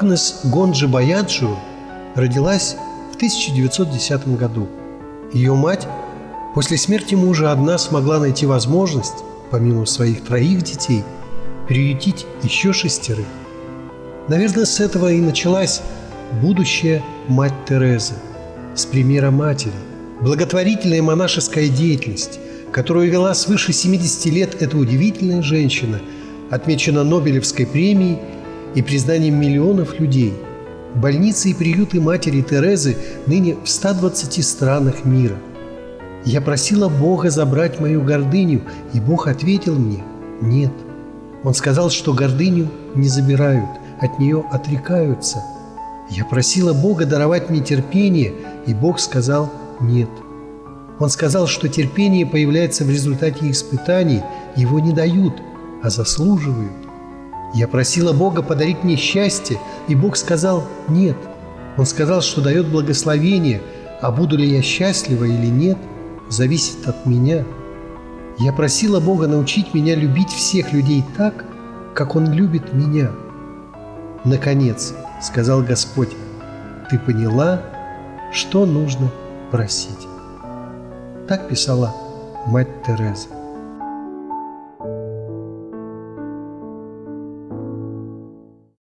Агнес Гонджи-Баянджио родилась в 1910 году. Ее мать после смерти мужа одна смогла найти возможность, помимо своих 3 детей, приютить еще 6. Наверное, с этого и началась будущая мать Терезы, с примера матери. Благотворительная монашеская деятельность, которую вела свыше 70 лет эта удивительная женщина, отмечена Нобелевской премией и признанием миллионов людей. Больницы и приюты матери Терезы ныне в 120 странах мира. Я просила Бога забрать мою гордыню, и Бог ответил мне: нет. Он сказал, что гордыню не забирают, от нее отрекаются. Я просила Бога даровать мне терпение, и Бог сказал: нет. Он сказал, что терпение появляется в результате испытаний, его не дают, а заслуживают. Я просила Бога подарить мне счастье, и Бог сказал: нет. Он сказал, что дает благословение, а буду ли я счастлива или нет, зависит от меня. Я просила Бога научить меня любить всех людей так, как Он любит меня. Наконец, сказал Господь, ты поняла, что нужно просить. Так писала мать Тереза.